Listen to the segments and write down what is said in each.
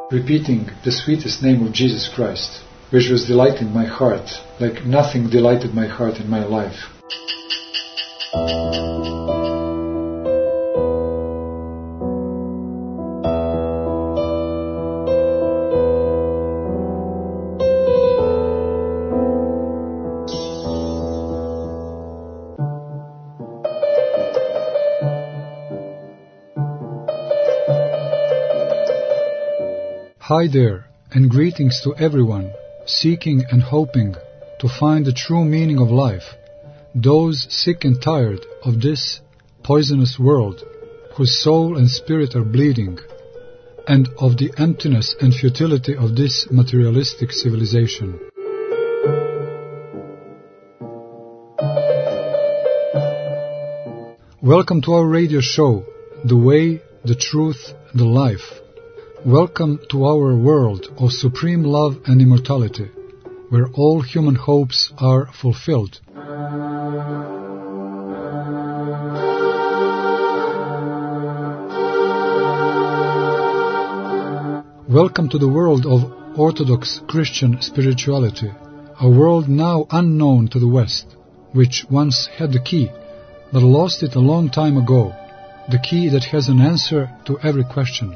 repeating the sweetest name of Jesus Christ, which was delighting my heart, like nothing delighted my heart in my life. Hi there, and greetings to everyone seeking and hoping to find the true meaning of life, those sick and tired of this poisonous world, whose soul and spirit are bleeding, and of the emptiness and futility of this materialistic civilization. Welcome to our radio show, The Way, the Truth, the Life. Welcome to our world of supreme love and immortality, where all human hopes are fulfilled. Welcome to the world of Orthodox Christian spirituality, a world now unknown to the West, which once had the key, but lost it a long time ago, the key that has an answer to every question.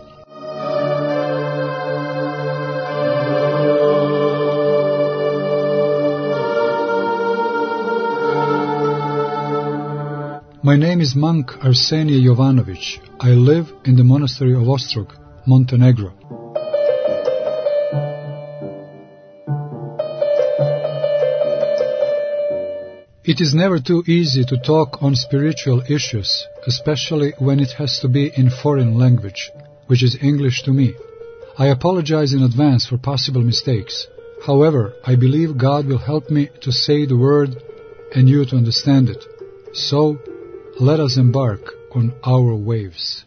My name is Monk Arsenie Jovanovic. I live in the monastery of Ostrog, Montenegro. It is never too easy to talk on spiritual issues, especially when it has to be in foreign language, which is English to me. I apologize in advance for possible mistakes. However, I believe God will help me to say the word and you to understand it. So, let us embark on our waves.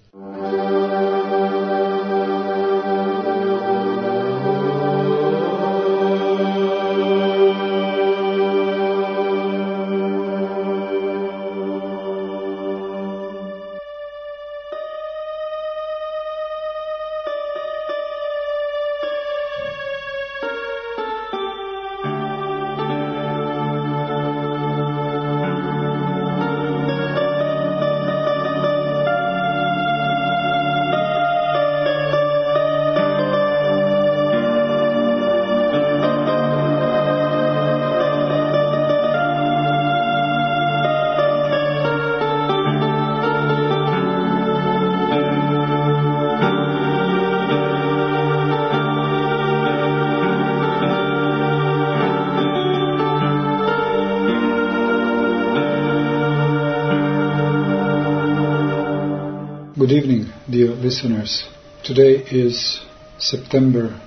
Good evening, dear listeners. Today is September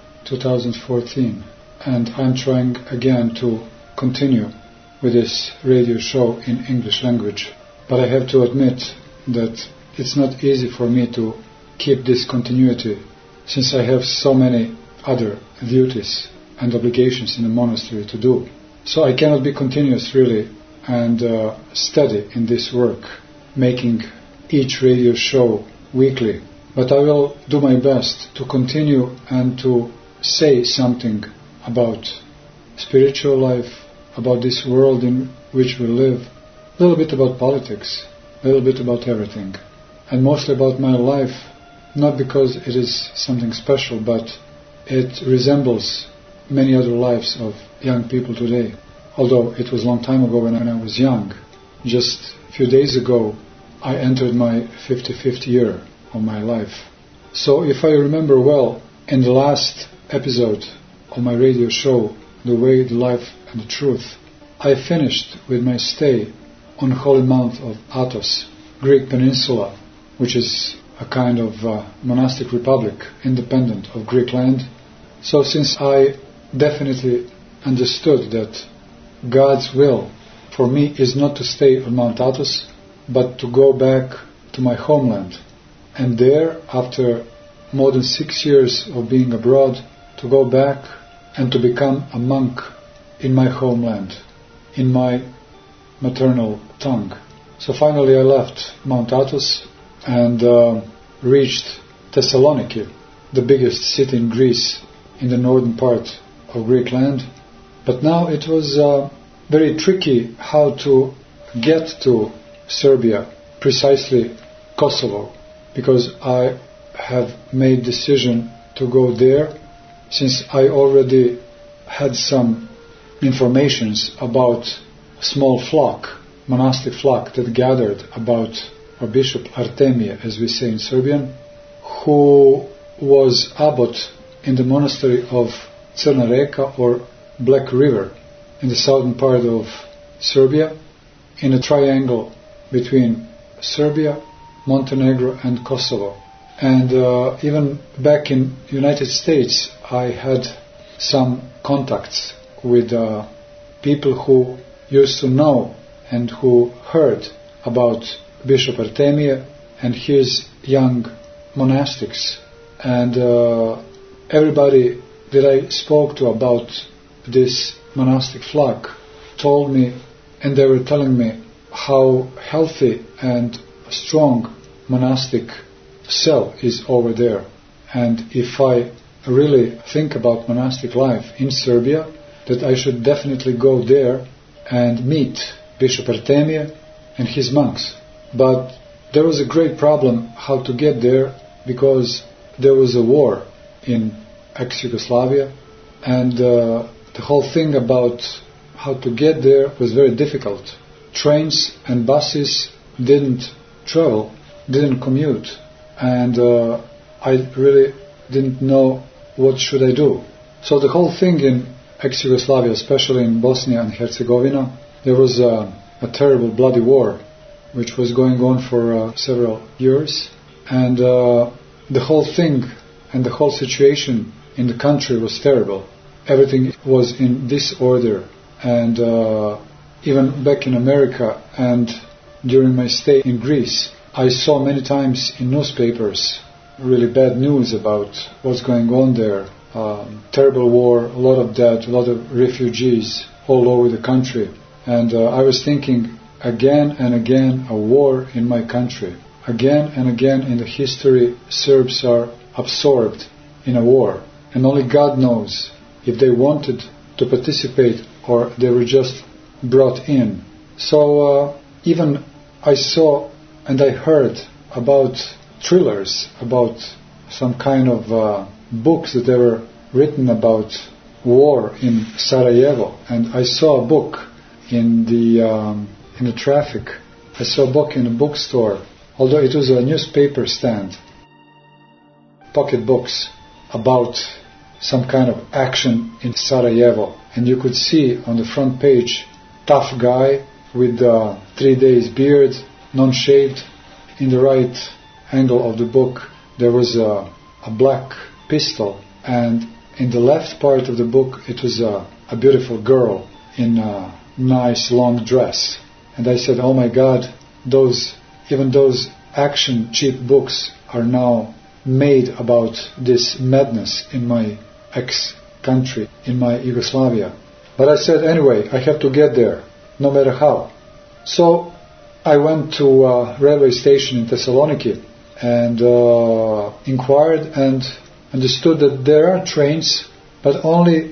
2014, and I'm trying again to continue with this radio show in English language. But I have to admit that it's not easy for me to keep this continuity, since I have so many other duties and obligations in the monastery to do. So I cannot be continuous really and steady in this work, making each radio show weekly, but I will do my best to continue and to say something about spiritual life, about this world in which we live, a little bit about politics, a little bit about everything, and mostly about my life, not because it is something special, but it resembles many other lives of young people today. Although it was a long time ago when I was young. Just a few days ago I entered my 55th year of my life. So if I remember well, in the last episode of my radio show, The Way, the Life and the Truth, I finished with my stay on Holy Mount of Athos, Greek peninsula, which is a kind of monastic republic, independent of Greek land. So since I definitely understood that God's will for me is not to stay on Mount Athos, but to go back to my homeland, and there, after more than 6 years of being abroad, to go back and to become a monk in my homeland, in my maternal tongue. So finally I left Mount Athos and reached Thessaloniki, the biggest city in Greece, in the northern part of Greek land. But now it was very tricky how to get to Serbia, precisely Kosovo, because I have made decision to go there since I already had some informations about a small flock, monastic flock that gathered about a Bishop Artemije, as we say in Serbian, who was abbot in the monastery of Crna Reka or Black River in the southern part of Serbia, in a triangle between Serbia, Montenegro and Kosovo. And even back in United States I had some contacts with people who used to know and who heard about Bishop Artemije and his young monastics. And everybody that I spoke to about this monastic flock told me, and they were telling me how healthy and strong monastic cell is over there. And if I really think about monastic life in Serbia, that I should definitely go there and meet Bishop Artemije and his monks. But there was a great problem how to get there, because there was a war in ex-Yugoslavia, and the whole thing about how to get there was very difficult. Trains and buses didn't travel, didn't commute, and I really didn't know what should I do. So the whole thing in ex-Yugoslavia, especially in Bosnia and Herzegovina, there was a terrible bloody war which was going on for several years, and the whole thing and the whole situation in the country was terrible. Everything was in disorder, and even back in America and during my stay in Greece, I saw many times in newspapers really bad news about what's going on there. Terrible war, a lot of dead, a lot of refugees all over the country. And I was thinking, again and again, a war in my country. Again and again in the history, Serbs are absorbed in a war. And only God knows if they wanted to participate or they were just brought in. So even I saw and I heard about thrillers, about some kind of books that they were written about war in Sarajevo. And I saw a book in the traffic. I saw a book in a bookstore, although it was a newspaper stand, pocket books about some kind of action in Sarajevo. And you could see on the front page, tough guy with 3 days beard, non-shaved. In the right angle of the book there was a black pistol, and in the left part of the book it was a beautiful girl in a nice long dress. And I said, oh my God, even those action cheap books are now made about this madness in my ex-country, in my Yugoslavia. But I said, anyway, I have to get there, no matter how. So I went to a railway station in Thessaloniki and inquired and understood that there are trains, but only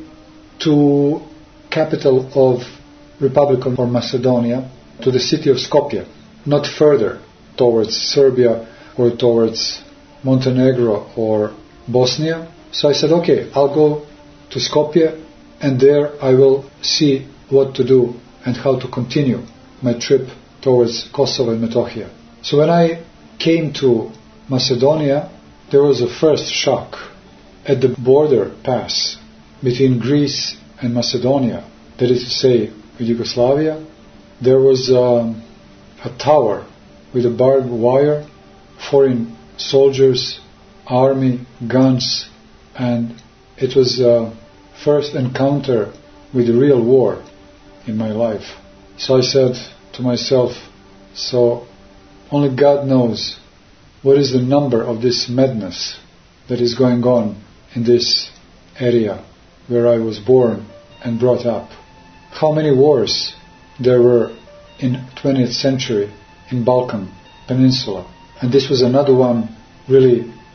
to capital of Republic of Macedonia, to the city of Skopje, not further towards Serbia or towards Montenegro or Bosnia. So I said, okay, I'll go to Skopje, and there I will see what to do and how to continue my trip towards Kosovo and Metohija. So when I came to Macedonia, there was a first shock. At the border pass between Greece and Macedonia, that is to say with Yugoslavia, there was a tower with a barbed wire, foreign soldiers, army, guns, and it was first encounter with the real war in my life. So I said to myself, so only God knows what is the number of this madness that is going on in this area where I was born and brought up. How many wars there were in 20th century in Balkan Peninsula. And this was another one really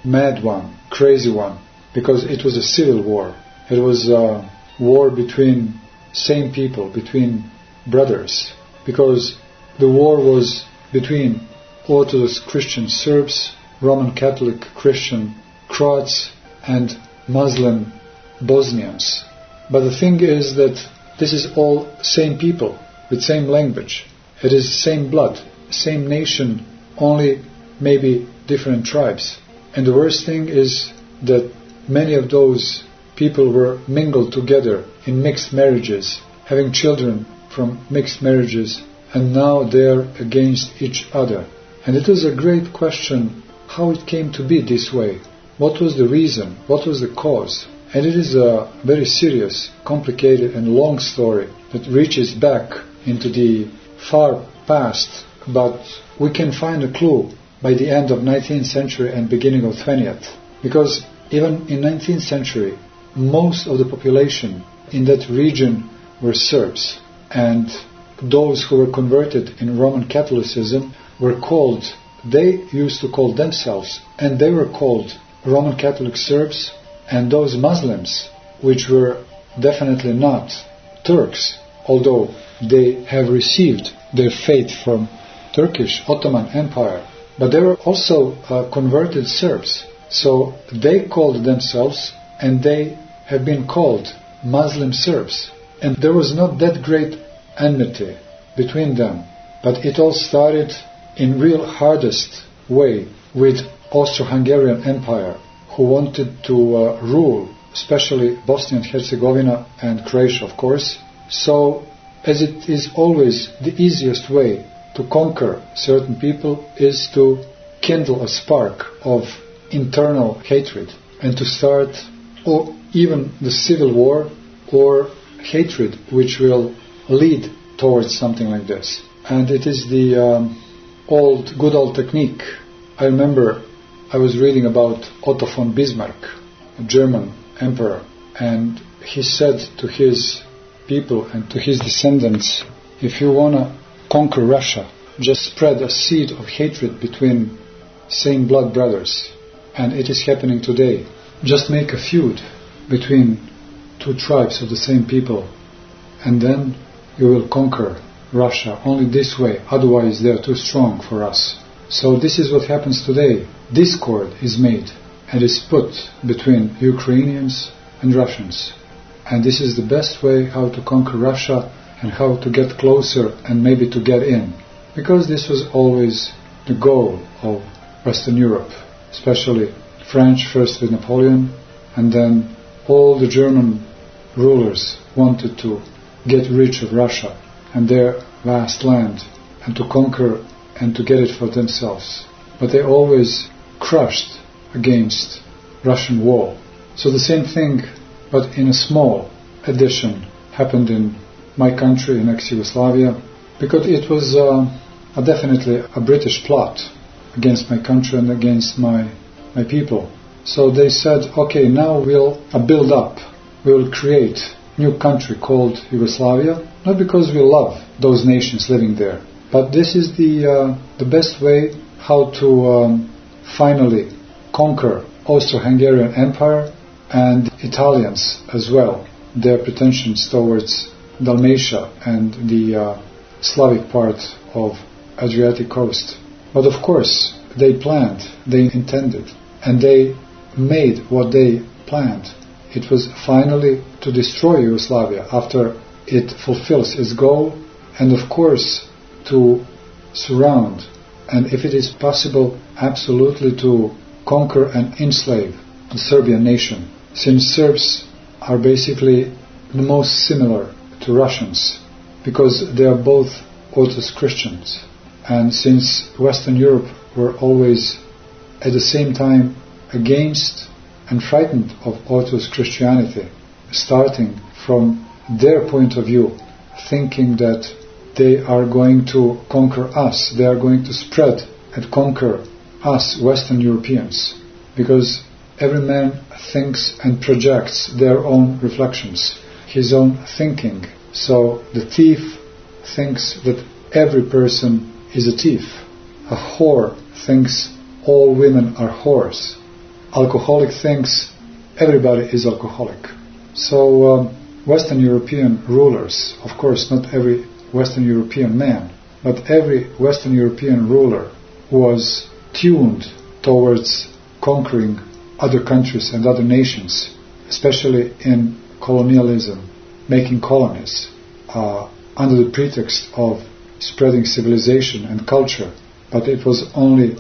mad one, crazy one, because it was a civil war. It was a war between same people, between brothers, because the war was between Orthodox Christian Serbs, Roman Catholic Christian Croats, and Muslim Bosnians. But the thing is that this is all same people, with same language. It is same blood, same nation, only maybe different tribes. And the worst thing is that many of those people were mingled together in mixed marriages, having children from mixed marriages, and now they're against each other. And it is a great question how it came to be this way. What was the reason? What was the cause? And it is a very serious, complicated and long story that reaches back into the far past, but we can find a clue by the end of 19th century and beginning of 20th. Because even in 19th century, most of the population in that region were Serbs, and those who were converted in Roman Catholicism were called, they used to call themselves, and they were called Roman Catholic Serbs, and those Muslims, which were definitely not Turks, although they have received their faith from Turkish Ottoman Empire, but they were also converted Serbs. So they called themselves, and they have been called Muslim Serbs. And there was not that great enmity between them, but it all started in real hardest way with Austro-Hungarian Empire, who wanted to rule, especially Bosnia and Herzegovina and Croatia, of course. So, as it is always the easiest way to conquer certain people is to kindle a spark of internal hatred and to start or even the civil war or hatred which will lead towards something like this. And it is the good old technique. I remember I was reading about Otto von Bismarck, a German emperor, and he said to his people and to his descendants, if you want to conquer Russia, just spread a seed of hatred between same blood brothers. And it is happening today. Just make a feud between two tribes of the same people, and then you will conquer Russia only this way, otherwise they are too strong for us. So this is what happens today. Discord is made and is put between Ukrainians and Russians. And this is the best way how to conquer Russia and how to get closer and maybe to get in. Because this was always the goal of Western Europe, especially French first with Napoleon, and then all the German rulers wanted to get rid of Russia and their vast land and to conquer and to get it for themselves. But they always crushed against Russian wall. So the same thing, but in a small edition, happened in my country, in ex-Yugoslavia, because it was definitely a British plot against my country and against my people. So they said, okay, now we'll build up, we'll create a new country called Yugoslavia, not because we love those nations living there, but this is the best way how to finally conquer Austro-Hungarian Empire and Italians as well, their pretensions towards Dalmatia and the Slavic part of Adriatic coast. But of course, they planned, they intended, and they made what they planned. It was finally to destroy Yugoslavia after it fulfills its goal, and of course to surround, and if it is possible, absolutely to conquer and enslave the Serbian nation, since Serbs are basically the most similar to Russians, because they are both Orthodox Christians. And since Western Europe were always at the same time against and frightened of Orthodox Christianity, starting from their point of view, thinking that they are going to conquer us, they are going to spread and conquer us Western Europeans, because every man thinks and projects their own reflections, his own thinking. So the thief thinks that every person is a thief. A whore thinks all women are whores. alcoholic thinks everybody is alcoholic. So Western European rulers, of course not every Western European man, but every Western European ruler was tuned towards conquering other countries and other nations, especially in colonialism, making colonies, under the pretext of spreading civilization and culture, but it was only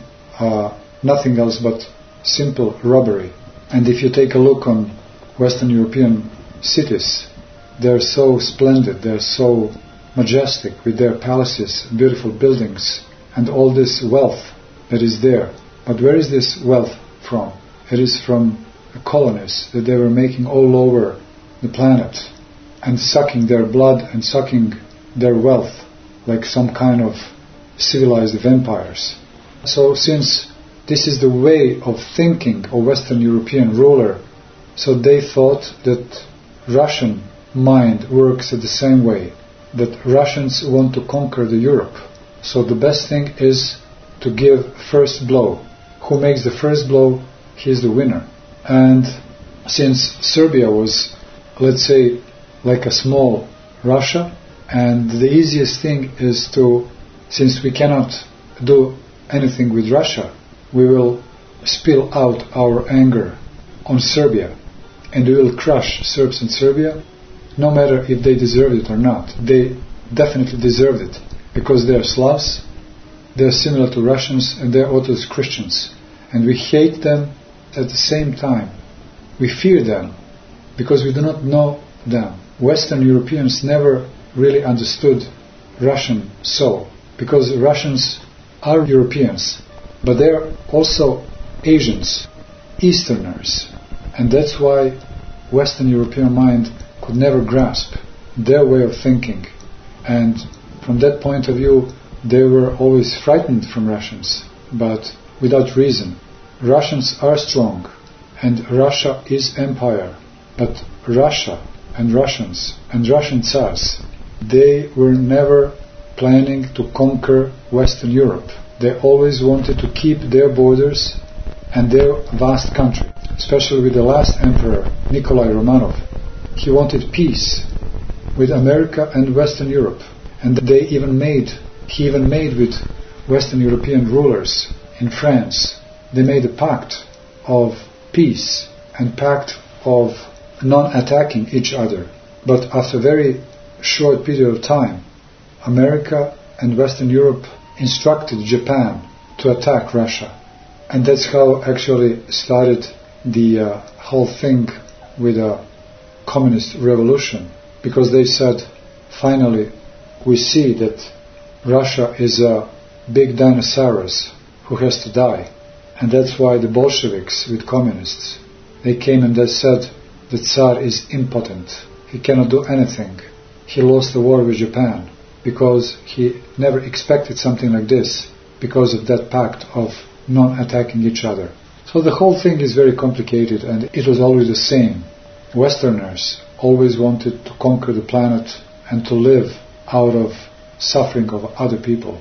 nothing else but simple robbery. And if you take a look on Western European cities, they're so splendid, they're so majestic with their palaces, beautiful buildings, and all this wealth that is there. But where is this wealth from? It is from the colonies that they were making all over the planet and sucking their blood and sucking their wealth like some kind of civilized vampires. So since this is the way of thinking of Western European ruler, so they thought that Russian mind works the same way, that Russians want to conquer the Europe. So the best thing is to give first blow. Who makes the first blow, he is the winner. And since Serbia was, let's say, like a small Russia, and the easiest thing is to, since we cannot do anything with Russia, we will spill out our anger on Serbia, and we will crush Serbs in Serbia, no matter if they deserve it or not. They definitely deserve it, because they are Slavs, they are similar to Russians, and they are Orthodox Christians. And we hate them at the same time. We fear them, because we do not know them. Western Europeans never really understood Russian soul, because Russians are Europeans, but they are also Asians, Easterners, and that's why Western European mind could never grasp their way of thinking. And from that point of view, they were always frightened from Russians, but without reason. Russians are strong, and Russia is empire, but Russia and Russians and Russian Tsars, they were never planning to conquer Western Europe. They always wanted to keep their borders and their vast country, especially with the last emperor, Nikolai Romanov. He wanted peace with America and Western Europe, and he even made with Western European rulers in France. They made a pact of peace and pact of non-attacking each other. But after a very short period of time, America and Western Europe instructed Japan to attack Russia. And that's how actually started the whole thing with a communist revolution. Because they said, finally, we see that Russia is a big dinosaurus who has to die. And that's why the Bolsheviks with communists, they came and they said, the Tsar is impotent. He cannot do anything. He lost the war with Japan because he never expected something like this because of that pact of non-attacking each other. So the whole thing is very complicated, and it was always the same. Westerners always wanted to conquer the planet and to live out of suffering of other people.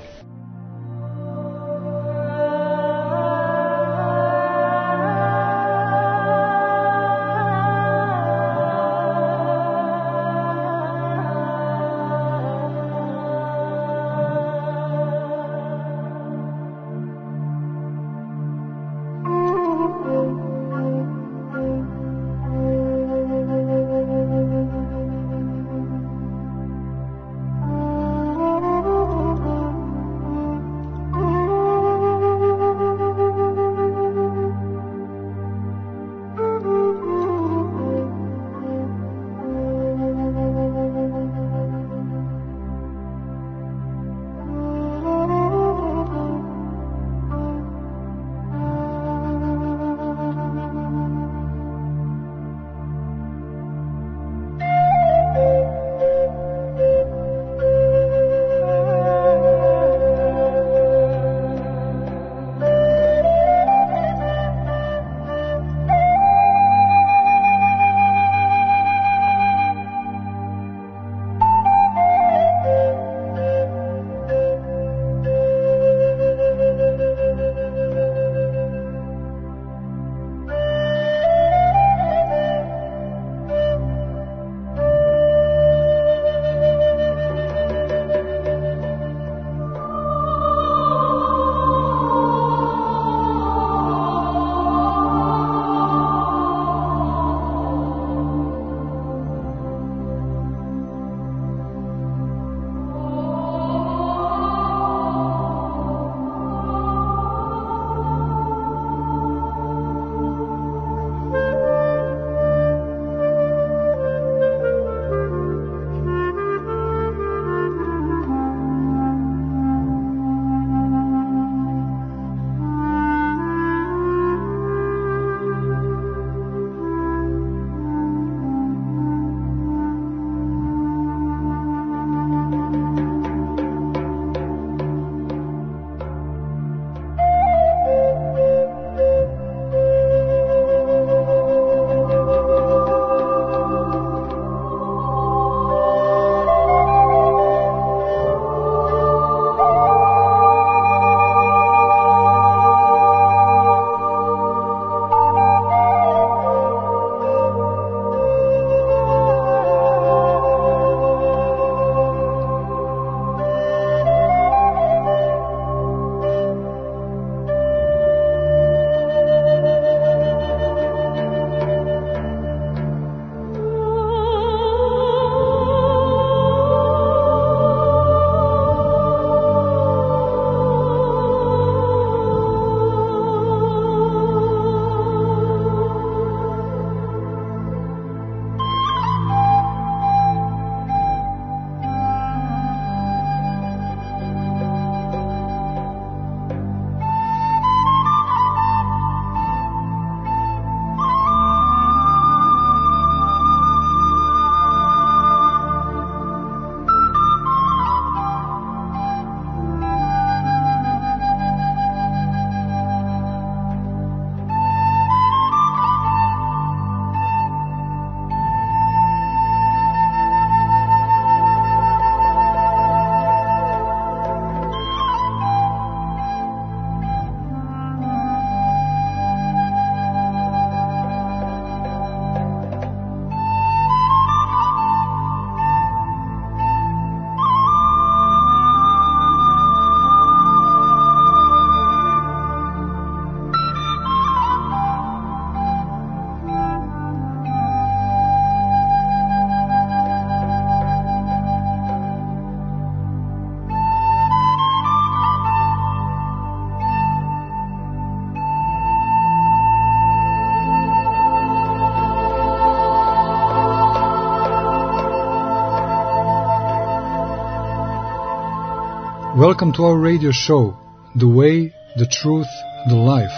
Welcome to our radio show, The Way, the Truth, the Life.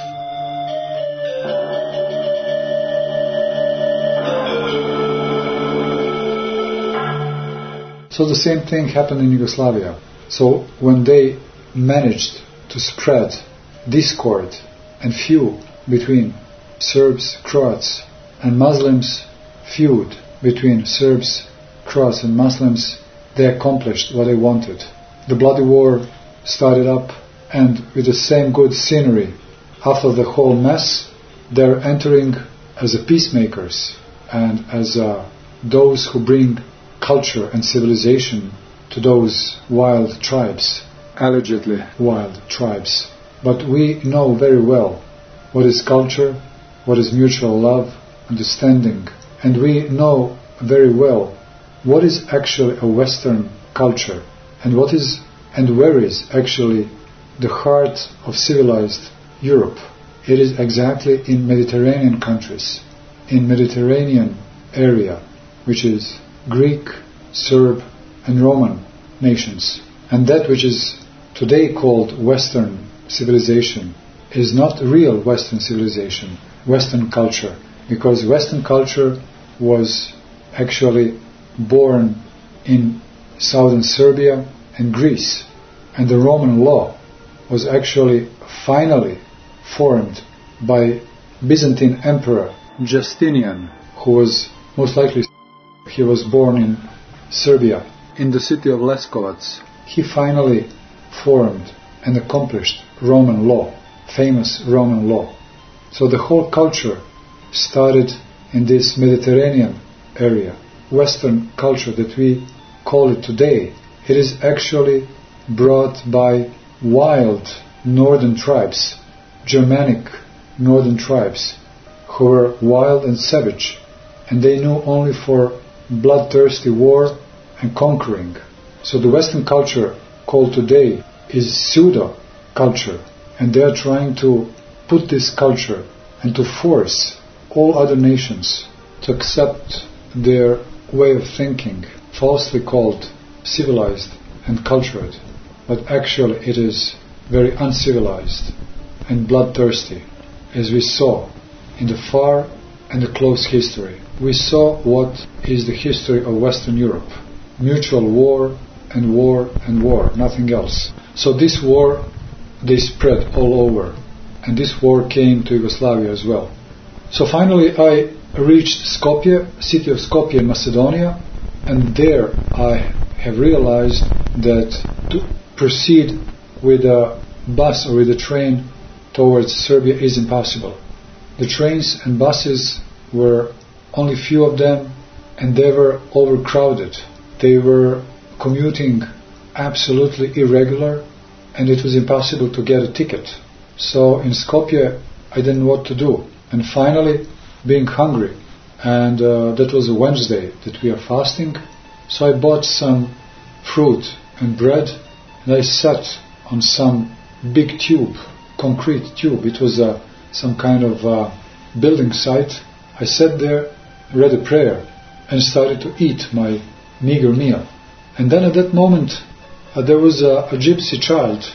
So the same thing happened in Yugoslavia. So when they managed to spread discord and feud between Serbs, Croats and Muslims, feud between Serbs, Croats and Muslims, they accomplished what they wanted. The bloody war started up, and with the same good scenery, after the whole mess, they're entering as peacemakers and as those who bring culture and civilization to those wild tribes, allegedly wild tribes. But we know very well what is culture, what is mutual love, understanding, and we know very well what is actually a Western culture. And what is and where is actually the heart of civilized Europe? It is exactly in Mediterranean countries, in Mediterranean area, which is Greek, Serb and Roman nations. And that which is today called Western civilization is not real Western civilization, Western culture, because Western culture was actually born in southern Serbia and Greece, and the Roman law was actually finally formed by Byzantine Emperor Justinian, who was most likely he was born in Serbia, in the city of Leskovac. He finally formed and accomplished Roman law, famous Roman law. So the whole culture started in this Mediterranean area. Western culture that we call it today, it is actually brought by wild northern tribes, Germanic northern tribes, who were wild and savage, and they knew only for bloodthirsty war and conquering. So the Western culture called today is pseudo-culture, and they are trying to put this culture and to force all other nations to accept their way of thinking, falsely called civilized and cultured, but actually it is very uncivilized and bloodthirsty, as we saw in the far and the close history. We saw what is the history of Western Europe. Mutual war and war and war, nothing else. So this war, they spread all over, and this war came to Yugoslavia as well. So finally I reached Skopje, city of Skopje in Macedonia, and there I have realized that to proceed with a bus or with a train towards Serbia is impossible. The trains and buses were only few of them, and they were overcrowded. They were commuting absolutely irregular, and it was impossible to get a ticket. So in Skopje I didn't know what to do, and finally, being hungry, and that was a Wednesday that we are fasting, so I bought some fruit and bread, and I sat on some big tube, concrete tube. It was some kind of building site. I sat there, read a prayer, and started to eat my meager meal. And then at that moment there was a gypsy child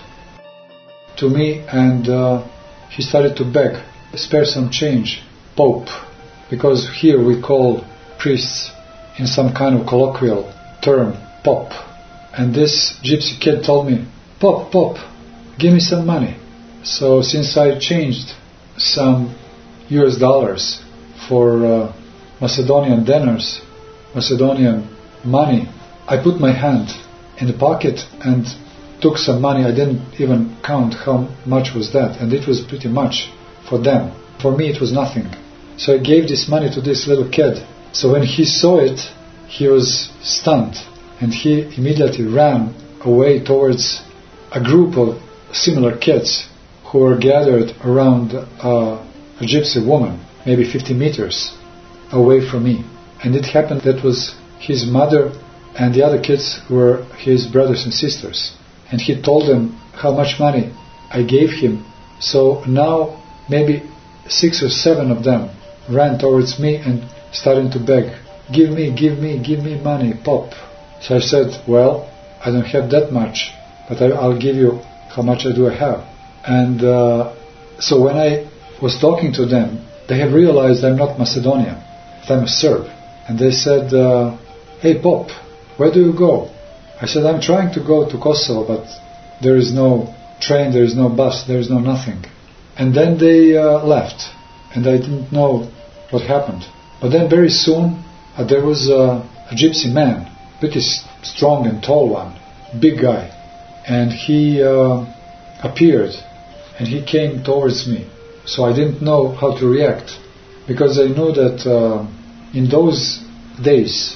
to me, and he started to beg, spare some change, Pope, because here we call priests in some kind of colloquial term, Pop. And this gypsy kid told me, Pop, give me some money. So since I changed some US dollars for Macedonian denars, Macedonian money, I put my hand in the pocket and took some money. I didn't even count how much was that, and it was pretty much for them. For me it was nothing. So I gave this money to this little kid. So when he saw it, he was stunned, and he immediately ran away towards a group of similar kids who were gathered around a gypsy woman, maybe 50 meters away from me. And it happened that was his mother, and the other kids were his brothers and sisters. And he told them how much money I gave him. So now maybe 6 or 7 of them ran towards me and started to beg, give me money, Pop. So I said, well, I don't have that much but I'll give you how much I do have. And so when I was talking to them, they have realized I'm not Macedonian, that I'm a Serb. And they said, hey Pop, where do you go? I said, I'm trying to go to Kosovo, but there is no train, there is no bus, there is no nothing. And then they left, and I didn't know what happened. But then very soon, there was a gypsy man, pretty strong and tall one, big guy. And he appeared, and he came towards me. So I didn't know how to react, because I knew that in those days,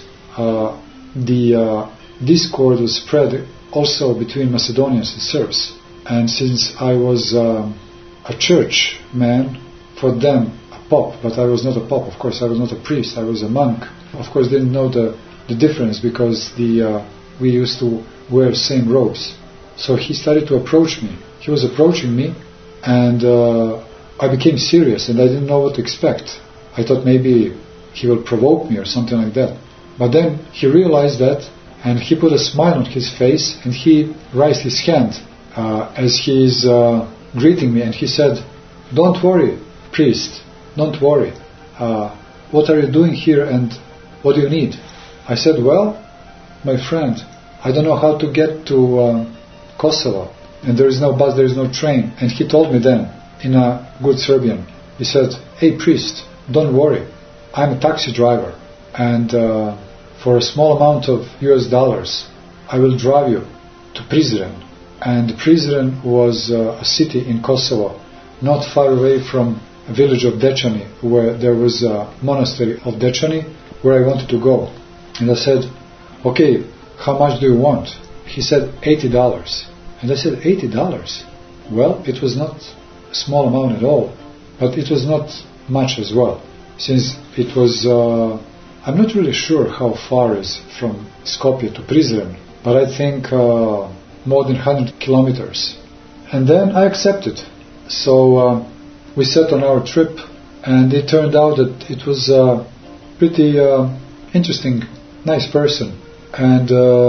the discord was spread also between Macedonians and Serbs. And since I was a church man, for them a pop, but I was not a pop, of course, I was not a priest, I was a monk. Of course, didn't know the difference, because we used to wear same robes. So he started to approach me. He was approaching me, and I became serious, and I didn't know what to expect. I thought maybe he will provoke me or something like that. But then he realized that, and he put a smile on his face, and he raised his hand as he is greeting me, and he said, don't worry, priest, don't worry. What are you doing here, and what do you need? I said, well, my friend, I don't know how to get to Kosovo, and there is no bus, there is no train. And he told me then, in a good Serbian, he said, hey priest, don't worry, I'm a taxi driver, and for a small amount of US dollars, I will drive you to Prizren. And Prizren was a city in Kosovo, not far away from a village of Dečani, where there was a monastery of Dečani, where I wanted to go. And I said, okay, how much do you want? He said, $80. And I said, $80? Well, it was not a small amount at all, but it was not much as well, since it was, I'm not really sure how far is from Skopje to Prizren, but I think more than 100 kilometers. And then I accepted. So we set on our trip, and it turned out that it was a pretty interesting, nice person. And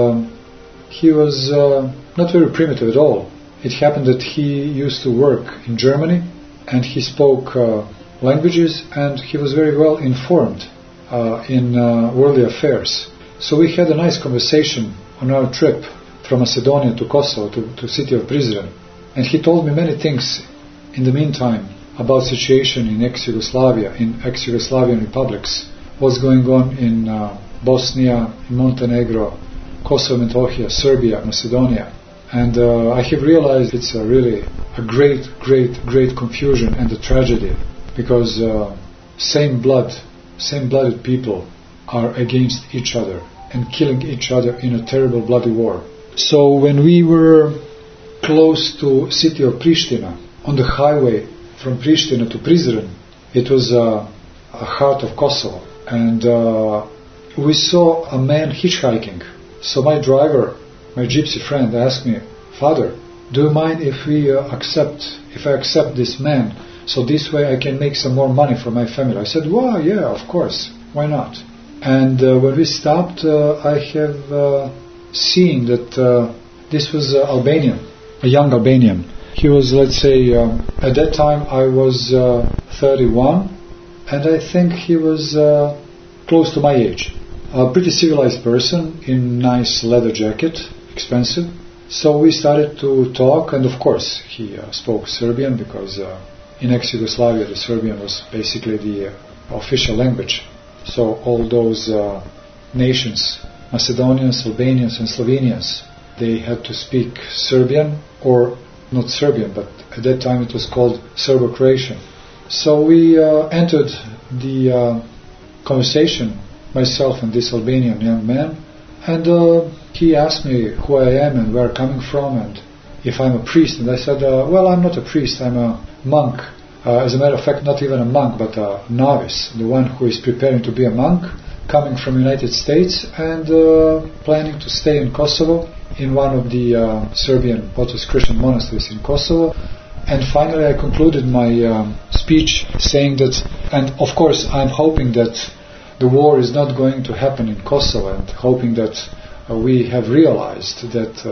he was not very primitive at all. It happened that he used to work in Germany, and he spoke languages, and he was very well informed in worldly affairs. So we had a nice conversation on our trip from Macedonia to Kosovo, to city of Prizren. And he told me many things in the meantime about situation in ex-Yugoslavia, in ex-Yugoslavian republics, what's going on in Bosnia, in Montenegro, Kosovo, Metohija, Serbia, Macedonia. And I have realized it's really a great confusion and a tragedy, because same-blooded people are against each other and killing each other in a terrible bloody war. So when we were close to city of Pristina, on the highway from Pristina to Prizren, it was a heart of Kosovo, and we saw a man hitchhiking. So my driver, my gypsy friend, asked me, Father, do you mind if I accept this man, so this way I can make some more money for my family? I said, well, yeah, of course, why not? And when we stopped, I have seen that this was Albanian, a young Albanian. He was, let's say, at that time I was 31, and I think he was close to my age. A pretty civilized person in nice leather jacket, expensive. So we started to talk, and of course he spoke Serbian, because in ex-Yugoslavia the Serbian was basically the official language. So all those nations, Macedonians, Albanians and Slovenians, they had to speak Serbian, or not Serbian, but at that time it was called Serbo-Croatian. So we entered the conversation, myself and this Albanian young man, and he asked me who I am and where I'm coming from, and if I'm a priest. And I said, well, I'm not a priest, I'm a monk. As a matter of fact, not even a monk, but a novice, the one who is preparing to be a monk, coming from United States and planning to stay in Kosovo, in one of the Serbian Orthodox Christian monasteries in Kosovo. And finally I concluded my speech saying that, and of course I'm hoping that the war is not going to happen in Kosovo, and hoping that we have realized that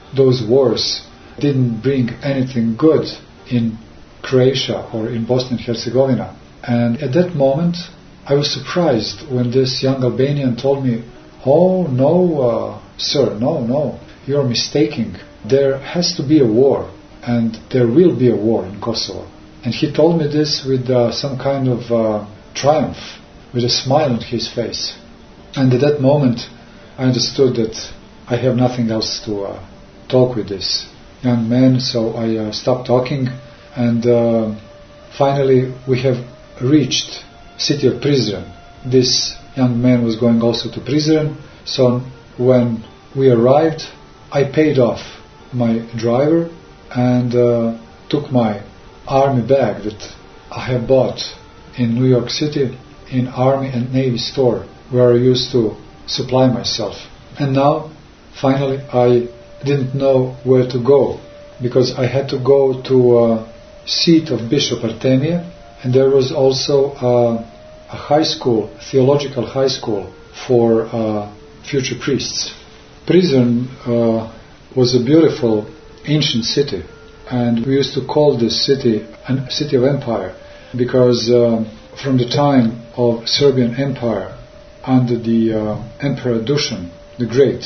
those wars didn't bring anything good in Croatia or in Bosnia and Herzegovina. And at that moment, I was surprised when this young Albanian told me, "Oh, no, sir, no, you're mistaking. There has to be a war, and there will be a war in Kosovo." And he told me this with some kind of triumph, with a smile on his face. And at that moment, I understood that I have nothing else to talk with this young man, so I stopped talking, and finally we have reached city of Prizren. This young man was going also to Prizren, so when we arrived, I paid off my driver and took my army bag that I had bought in New York City in Army and Navy store, where I used to supply myself. And now, finally, I didn't know where to go, because I had to go to a seat of Bishop Artemije, and there was also a high school, theological high school for future priests. Prizren was a beautiful ancient city, and we used to call this city a city of empire, because from the time of Serbian Empire under the Emperor Dušan the Great,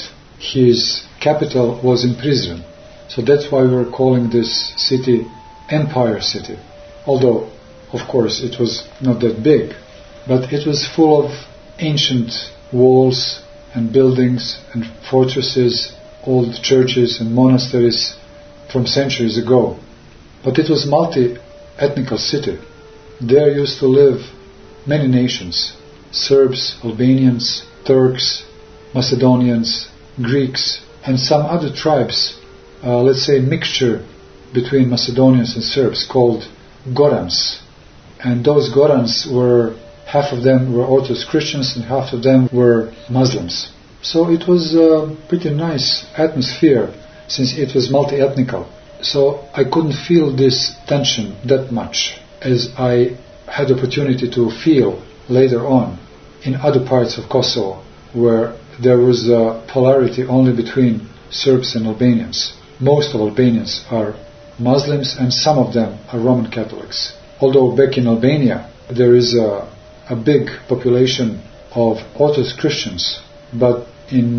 his capital was in Prizren. So that's why we're calling this city Empire City. Although, of course, it was not that big, but it was full of ancient walls and buildings and fortresses, old churches and monasteries from centuries ago. But it was multi-ethnical city. There used to live many nations: Serbs, Albanians, Turks, Macedonians, Greeks, and some other tribes, let's say mixture between Macedonians and Serbs, called Gorans. And those Gorans were, half of them were Orthodox Christians and half of them were Muslims. So it was a pretty nice atmosphere, since it was multi-ethnical. So I couldn't feel this tension that much as I had the opportunity to feel later on in other parts of Kosovo, where there was a polarity only between Serbs and Albanians. Most of Albanians are Muslims and some of them are Roman Catholics. Although back in Albania there is a big population of Orthodox Christians, but in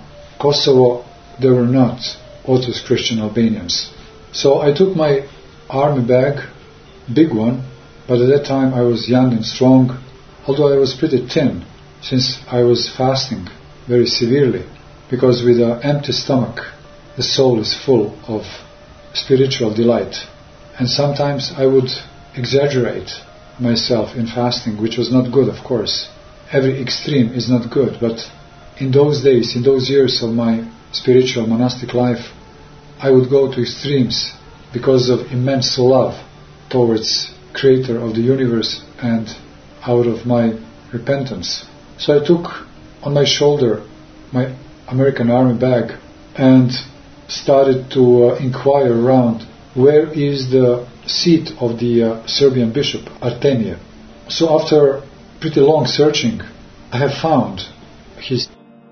Kosovo there were not Orthodox Christian Albanians. So I took my army bag, big one, but at that time I was young and strong, although I was pretty thin, since I was fasting very severely, because with an empty stomach the soul is full of spiritual delight. And sometimes I would exaggerate myself in fasting, which was not good, of course. Every extreme is not good, but in those days, in those years of my spiritual monastic life, I would go to extremes because of immense love towards Creator of the universe and out of my repentance. So I took on my shoulder my American Army bag and started to inquire around where is the seat of the Serbian Bishop Artemije. So after pretty long searching, I have found his,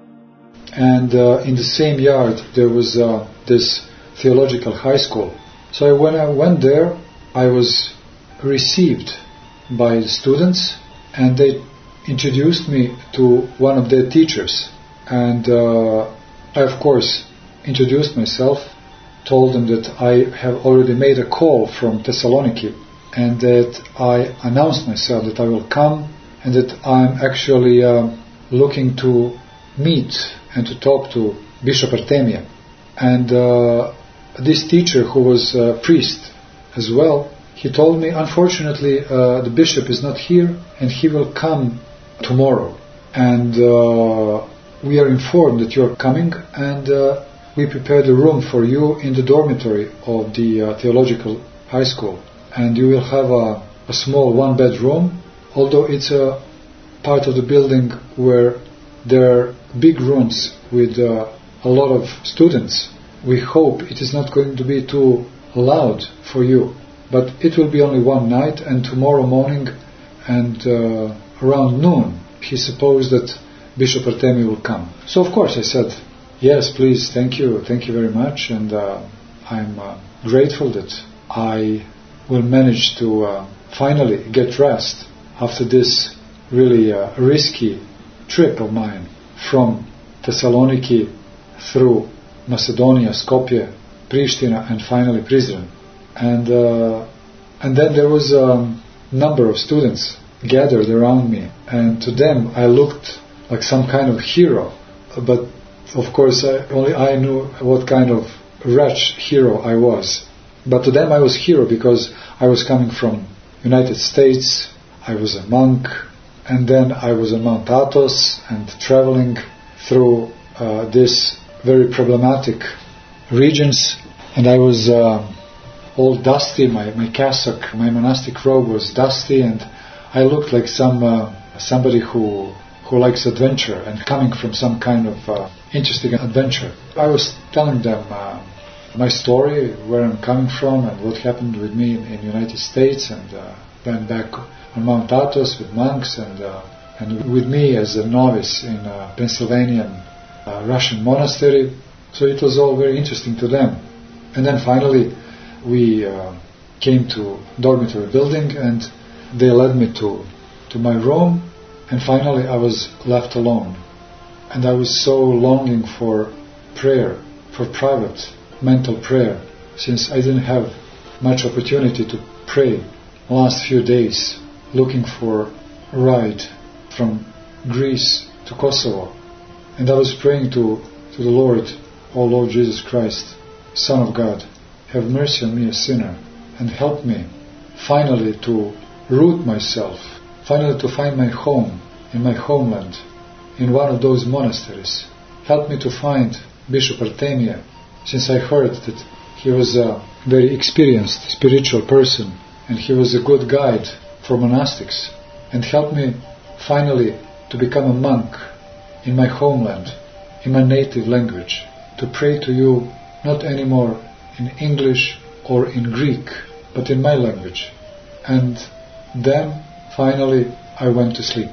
and in the same yard there was this theological high school. So when I went there, I was received by the students, and they introduced me to one of their teachers. And I, of course, introduced myself, told them that I have already made a call from Thessaloniki, and that I announced myself that I will come, and that I'm actually looking to meet and to talk to Bishop Artemije. And this teacher, who was a priest as well, he told me, unfortunately, the bishop is not here, and he will come tomorrow. And we are informed that you're coming, and we prepared a room for you in the dormitory of the theological high school. And you will have a small one-bedroom, although it's a part of the building where there are big rooms with a lot of students. We hope it is not going to be too loud for you, but it will be only one night, and tomorrow morning and around noon he supposed that Bishop Artemije will come. So of course I said, Yes, please. Thank you. Thank you very much. And I'm grateful that I will manage to finally get rest after this really risky trip of mine from Thessaloniki through Macedonia, Skopje, Pristina, and finally Prizren. And then there was a number of students gathered around me, and to them I looked like some kind of hero. But of course, only I knew what kind of wretched hero I was. But to them I was hero because I was coming from United States, I was a monk, and then I was on Mount Athos and traveling through this very problematic regions, and I was all dusty, my cassock, my monastic robe was dusty, and I looked like somebody who likes adventure and coming from some kind of interesting adventure. I was telling them my story, where I'm coming from and what happened with me in the United States, and then back on Mount Athos with monks, and with me as a novice in a Pennsylvanian Russian monastery. So it was all very interesting to them. And then finally we came to dormitory building, and they led me to my room, and finally I was left alone. And I was so longing for prayer, for private mental prayer, since I didn't have much opportunity to pray the last few days, looking for a ride from Greece to Kosovo. And I was praying to the Lord, O Lord Jesus Christ, Son of God, have mercy on me, a sinner, and help me finally to root myself, finally to find my home in my homeland, in one of those monasteries. Help me to find Bishop Artemia, since I heard that he was a very experienced spiritual person and he was a good guide for monastics. And help me finally to become a monk in my homeland, in my native language, to pray to you not anymore in English or in Greek, but in my language. And then finally I went to sleep.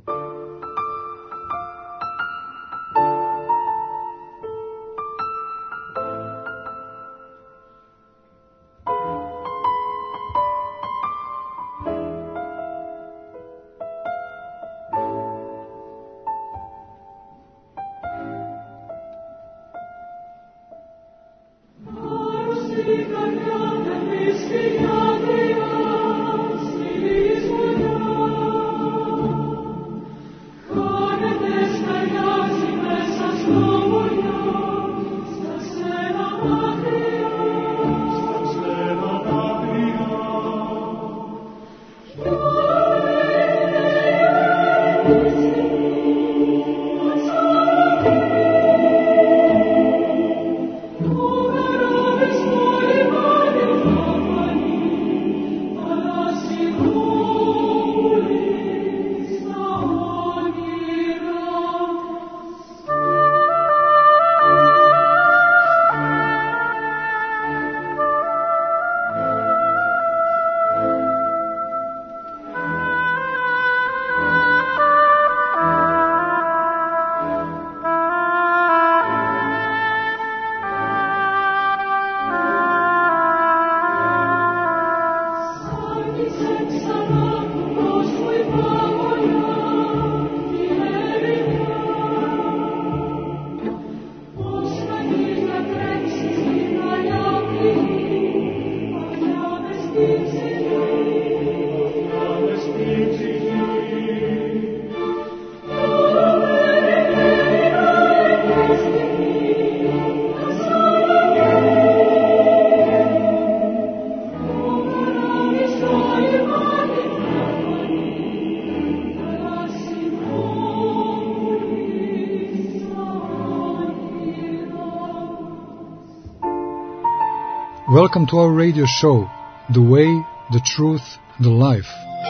Welcome to our radio show, The Way, the Truth, the Life.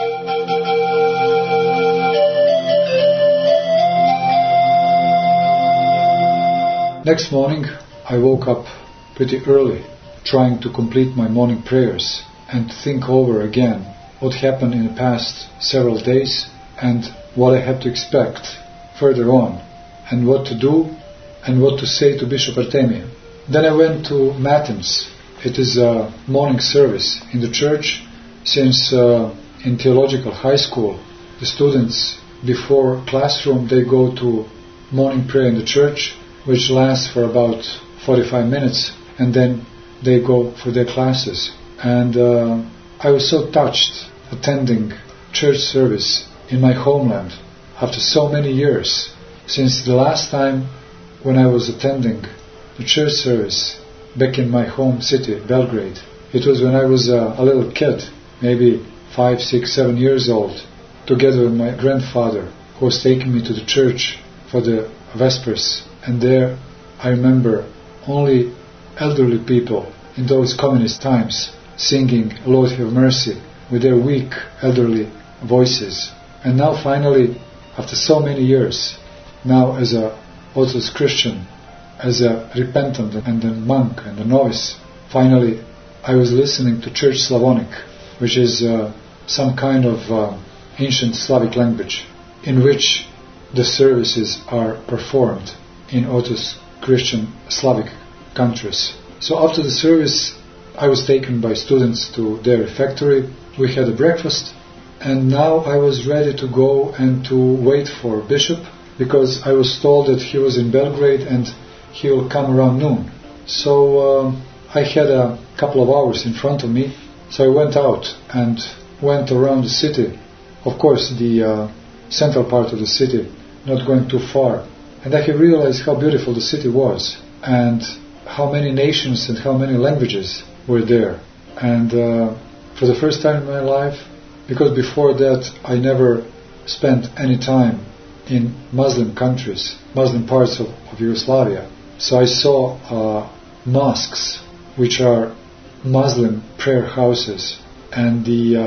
Next morning, I woke up pretty early, trying to complete my morning prayers and think over again what happened in the past several days and what I have to expect further on, and what to do and what to say to Bishop Artemi. Then I went to Matins. It is a morning service in the church, since in theological high school, the students before classroom, they go to morning prayer in the church, which lasts for about 45 minutes, and then they go for their classes. And I was so touched attending church service in my homeland after so many years, since the last time when I was attending the church service back in my home city, Belgrade. It was when I was a little kid, maybe 5, 6, 7 years old, together with my grandfather, who was taking me to the church for the Vespers. And there I remember only elderly people in those communist times singing Lord have mercy with their weak elderly voices. And now finally, after so many years, now as a Orthodox Christian, as a repentant and a monk and a novice, finally I was listening to Church Slavonic, which is some kind of ancient Slavic language, in which the services are performed in Orthodox Christian Slavic countries. So after the service, I was taken by students to their refectory. We had a breakfast, and now I was ready to go and to wait for Bishop, because I was told that he was in Belgrade and he will come around noon. So I had a couple of hours in front of me, so I went out and went around the city. Of course, the central part of the city, not going too far. And I have realized how beautiful the city was, and how many nations and how many languages were there. And for the first time in my life, because before that I never spent any time in Muslim countries, Muslim parts of Yugoslavia. So I saw mosques, which are Muslim prayer houses, and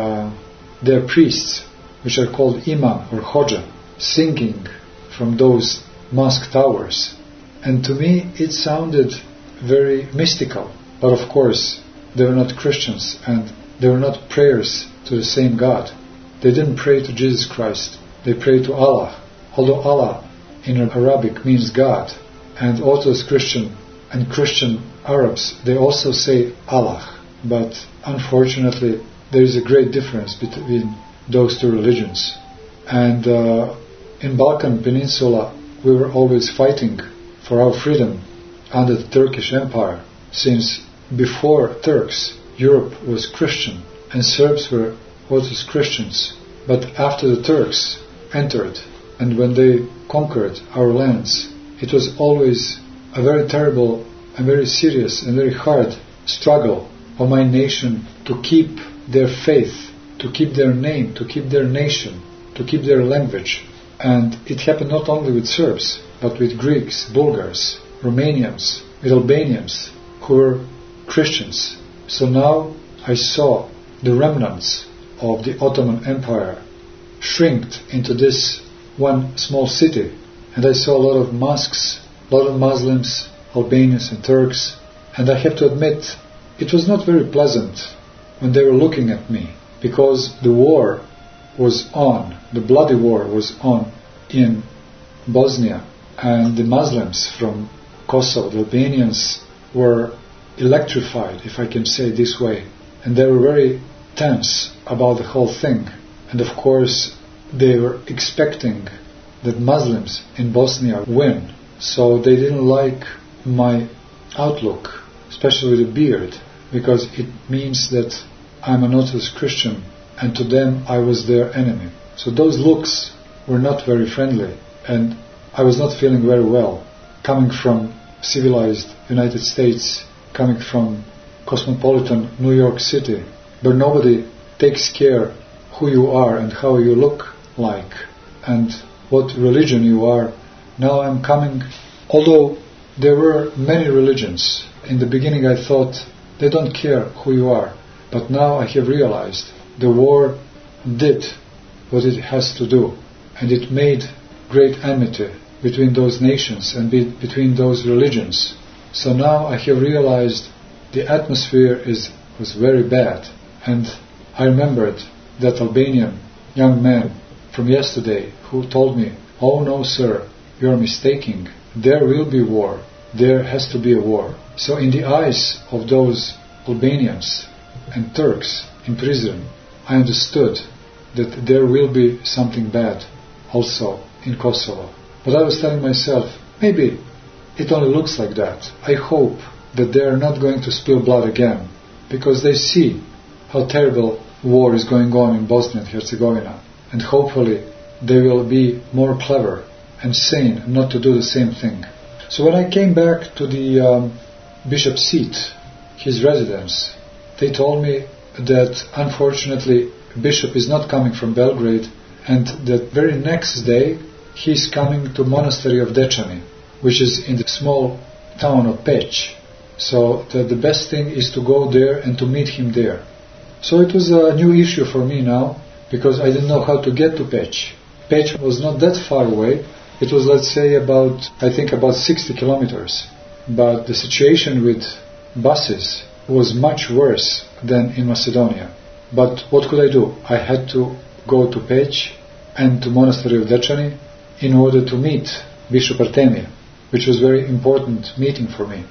their priests, which are called imam or hoja, singing from those mosque towers. And to me it sounded very mystical. But of course, they were not Christians, and they were not prayers to the same God. They didn't pray to Jesus Christ. They prayed to Allah. Although Allah in Arabic means God, and Orthodox Christian and Christian Arabs, they also say Allah. But unfortunately, there is a great difference between those two religions. And in Balkan Peninsula, we were always fighting for our freedom under the Turkish Empire, since before Turks, Europe was Christian and Serbs were Orthodox Christians. But after the Turks entered, and when they conquered our lands, it was always a very terrible and very serious and very hard struggle of my nation to keep their faith, to keep their name, to keep their nation, to keep their language. And it happened not only with Serbs, but with Greeks, Bulgars, Romanians, with Albanians, who were Christians. So now I saw the remnants of the Ottoman Empire shrinked into this one small city, and I saw a lot of mosques, a lot of Muslims, Albanians and Turks, and I have to admit it was not very pleasant when they were looking at me, because the war was on, the bloody war was on in Bosnia, and the Muslims from Kosovo, the Albanians, were electrified, if I can say it this way, and they were very tense about the whole thing. And of course they were expecting that Muslims in Bosnia win, so they didn't like my outlook, especially the beard, because it means that I'm an Orthodox Christian, and to them I was their enemy. So those looks were not very friendly, and I was not feeling very well, coming from civilized United States, coming from cosmopolitan New York City, where nobody takes care who you are and how you look like and what religion you are. Now I'm coming, although there were many religions. In the beginning I thought they don't care who you are, but now I have realized the war did what it has to do, and it made great enmity between those nations and between those religions. So now I have realized the atmosphere was very bad. And I remembered that Albanian young man from yesterday who told me, "Oh no sir, you're mistaking. there will be war. There has to be a war. So in the eyes of those Albanians and Turks in prison, I understood that there will be something bad also in Kosovo. But I was telling myself, maybe it only looks like that. I hope that they are not going to spill blood again, because they see how terrible war is going on in Bosnia and Herzegovina, and hopefully they will be more clever and sane not to do the same thing. So when I came back to the bishop's seat, his residence, they told me that unfortunately bishop is not coming from Belgrade, and that very next day he's coming to monastery of Dečani, which is in the small town of Peć. So the best thing is to go there and to meet him there. So it was a new issue for me now, because I didn't know how to get to Peć. Peć was not that far away. It was, let's say, about 60 kilometers. But the situation with buses was much worse than in Macedonia. But what could I do? I had to go to Peć and to monastery of Dečani in order to meet Bishop Artemije, which was a very important meeting for me.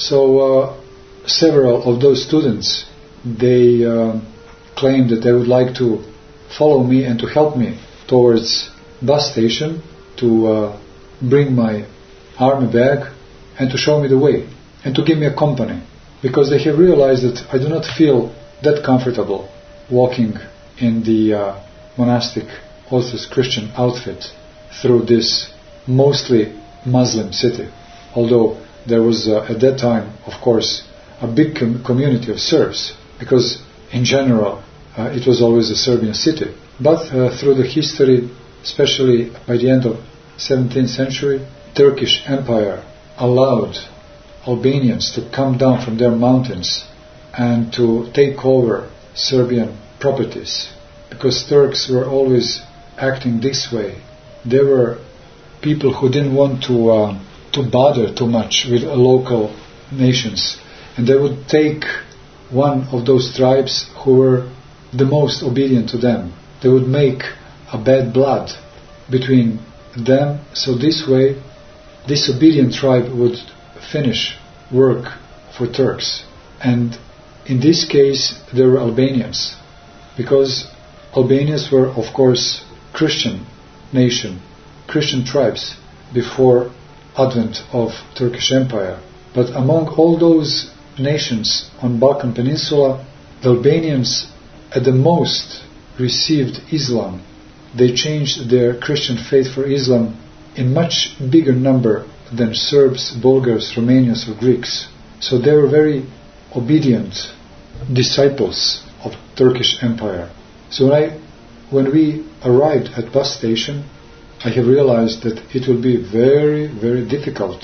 So several of those students, they claimed that they would like to follow me and to help me towards bus station to bring my army bag and to show me the way and to give me a company, because they have realized that I do not feel that comfortable walking in the monastic Orthodox Christian outfit through this mostly Muslim city, although there was at that time, of course, a big community of Serbs, because in general it was always a Serbian city. But through the history, especially by the end of 17th century, Turkish Empire allowed Albanians to come down from their mountains and to take over Serbian properties, because Turks were always acting this way. There were people who didn't want to bother too much with local nations, and they would take one of those tribes who were the most obedient to them. They would make a bad blood between them, so this way this obedient tribe would finish work for Turks. And in this case there were Albanians, because Albanians were, of course, Christian nation, Christian tribes before advent of Turkish Empire. But among all those nations on Balkan Peninsula, the Albanians at the most received Islam. They changed their Christian faith for Islam in much bigger number than Serbs, Bulgars, Romanians or Greeks. So they were very obedient disciples of Turkish Empire. So when we arrived at bus station, I have realized that it will be very, very difficult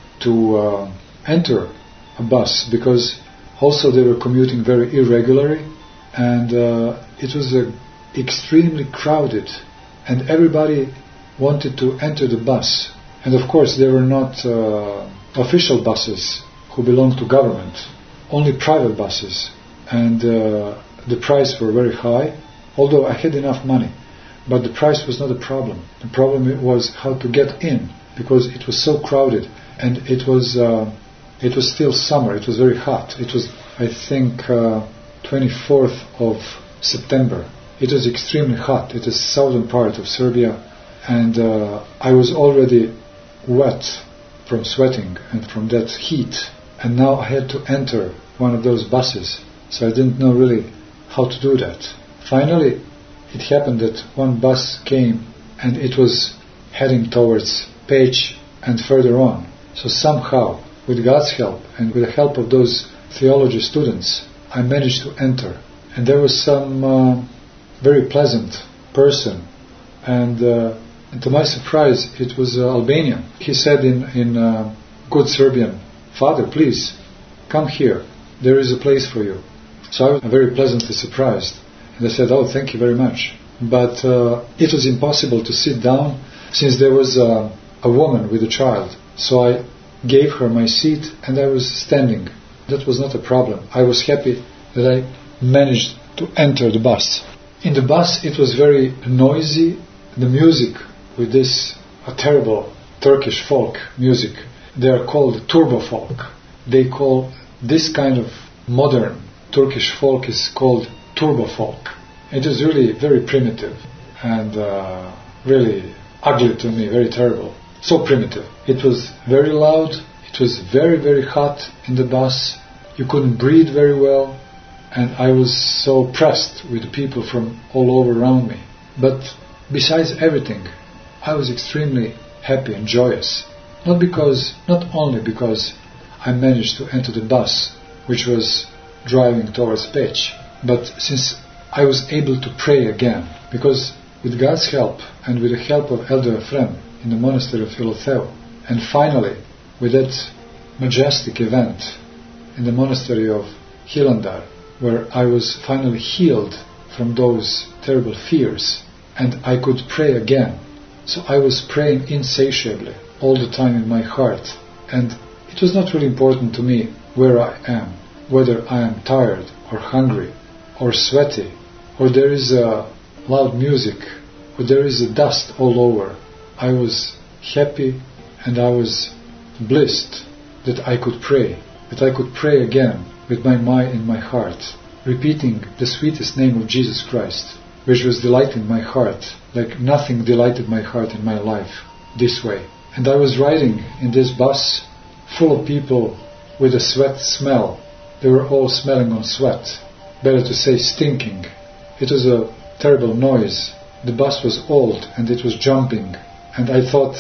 to enter a bus, because also they were commuting very irregularly, and it was extremely crowded, and everybody wanted to enter the bus. And of course they were not official buses who belonged to government, only private buses, and the price were very high, although I had enough money. But the price was not a problem. The problem was how to get in, because it was so crowded, and it was still summer. It was very hot. It was, I think, 24th of September. It was extremely hot. It is southern part of Serbia, and I was already wet from sweating and from that heat. And now I had to enter one of those buses, so I didn't know really how to do that. Finally, it happened that one bus came and it was heading towards Peć and further on. So somehow, with God's help and with the help of those theology students, I managed to enter. And there was some very pleasant person, and to my surprise, it was Albanian. He said in good Serbian, "Father, please, come here. There is a place for you." So I was very pleasantly surprised. And I said, "Oh, thank you very much." But it was impossible to sit down, since there was a woman with a child. So I gave her my seat and I was standing. That was not a problem. I was happy that I managed to enter the bus. In the bus it was very noisy. The music with this terrible Turkish folk music. They are called turbo folk. They call this kind of modern Turkish folk is called turbo folk. It is really very primitive and really ugly to me, very terrible. So primitive. It was very loud. It was very, very hot in the bus. You couldn't breathe very well. And I was so pressed with people from all over around me. But besides everything, I was extremely happy and joyous. Not only because I managed to enter the bus, which was driving towards Peć, but since I was able to pray again, because with God's help and with the help of Elder Ephrem in the monastery of Filotheo, and finally with that majestic event in the monastery of Hilandar, where I was finally healed from those terrible fears, and I could pray again. So I was praying insatiably all the time in my heart, and it was not really important to me where I am, whether I am tired or hungry or sweaty, or there is loud music, or there is a dust all over. I was happy and I was blessed that I could pray again with my mind in my heart, repeating the sweetest name of Jesus Christ, which was delighting my heart, like nothing delighted my heart in my life this way. And I was riding in this bus full of people with a sweat smell. They were all smelling on sweat, better to say stinking. It was a terrible noise. The bus was old and it was jumping, and I thought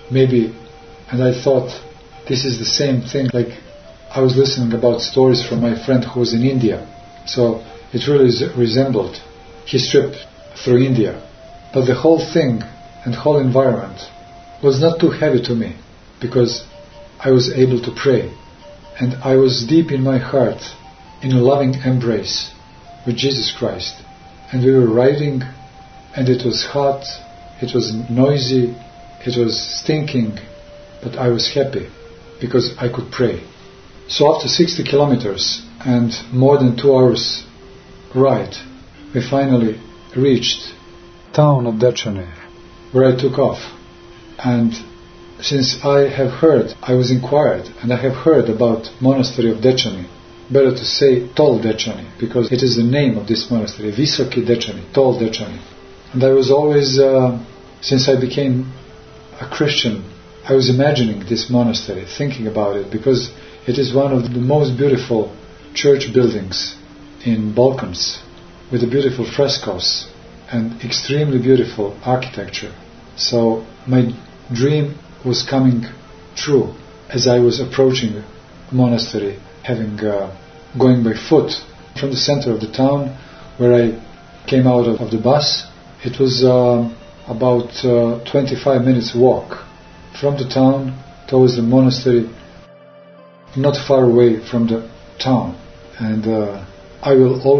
this is the same thing, like I was listening about stories from my friend who was in India. So it really resembled his trip through India. But the whole thing and whole environment was not too heavy to me, because I was able to pray, and I was deep in my heart in a loving embrace with Jesus Christ. And we were riding, and it was hot, it was noisy, it was stinking, but I was happy because I could pray. So after 60 kilometers and more than 2 hours ride, we finally reached town of Dečani, where I took off. And since I was inquired, and I have heard about monastery of Dečani, better to say Tall Dečani, because it is the name of this monastery, Visoki Dečani, Tall Dečani. And I was always, since I became a Christian, I was imagining this monastery, thinking about it, because it is one of the most beautiful church buildings in Balkans, with the beautiful frescoes and extremely beautiful architecture. So my dream was coming true as I was approaching the monastery, going by foot from the center of the town where I came out of the bus. It was about 25 minutes walk from the town towards the monastery, not far away from the town. And I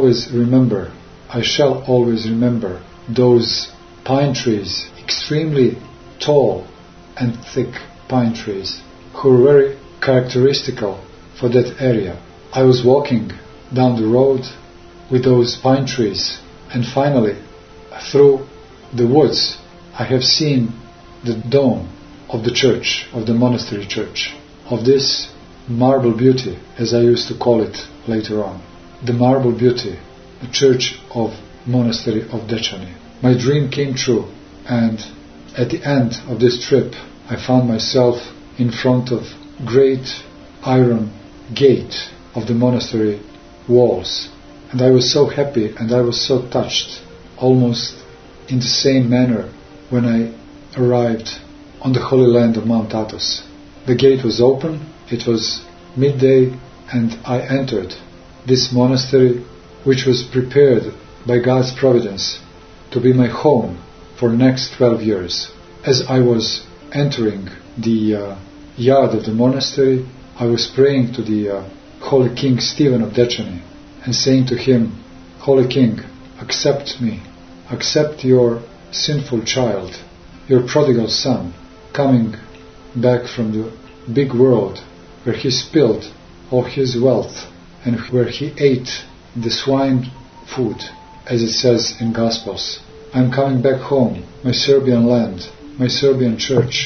shall always remember those pine trees, extremely tall and thick pine trees, who were very characteristical for that area. I was walking down the road with those pine trees, and finally, through the woods, I have seen the dome of the church, of the monastery church, of this marble beauty, as I used to call it later on. The marble beauty, the church of monastery of Dečani. My dream came true, and at the end of this trip, I found myself in front of great iron gate of the monastery walls. And I was so happy and I was so touched, almost in the same manner when I arrived on the Holy Land of Mount Athos. The gate was open, it was midday, and I entered this monastery, which was prepared by God's providence to be my home for the next 12 years. As I was entering the yard of the monastery, I was praying to the Holy King Stephen of Dečani and saying to him, Holy King, accept me, accept your sinful child, your prodigal son, coming back from the big world where he spilled all his wealth and where he ate the swine food, as it says in Gospels. I'm coming back home, my Serbian land, my Serbian church,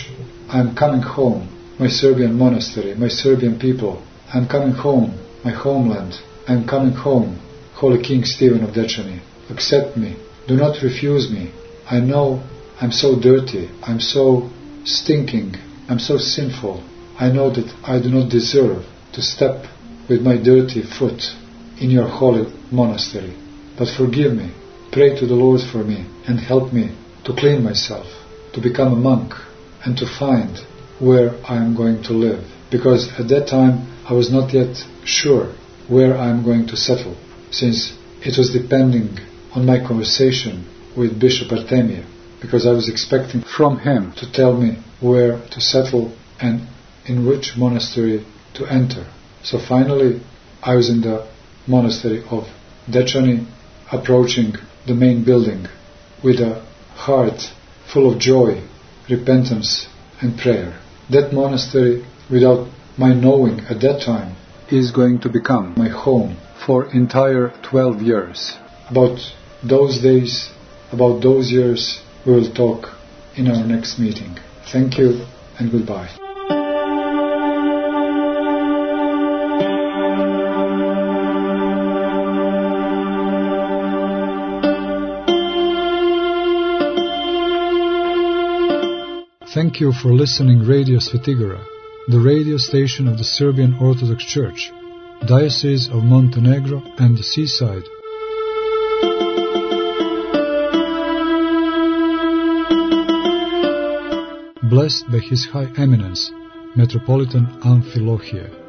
I am coming home, my Serbian monastery, my Serbian people. I am coming home, my homeland. I am coming home, Holy King Stephen of Dečani. Accept me. Do not refuse me. I know I'm so dirty. I'm so stinking. I'm so sinful. I know that I do not deserve to step with my dirty foot in your holy monastery. But forgive me. Pray to the Lord for me and help me to clean myself, to become a monk, and to find where I am going to live. Because at that time I was not yet sure where I am going to settle, since it was depending on my conversation with Bishop Artemie, because I was expecting from him to tell me where to settle and in which monastery to enter. So finally I was in the monastery of Dečani, approaching the main building with a heart full of joy, repentance and prayer. That monastery, without my knowing at that time, is going to become my home for entire 12 years. About those days, about those years, we will talk in our next meeting. Thank you and goodbye. Thank you for listening Radio Svetigora, the radio station of the Serbian Orthodox Church, Diocese of Montenegro and the Seaside. Blessed by His High Eminence, Metropolitan Amphilohije.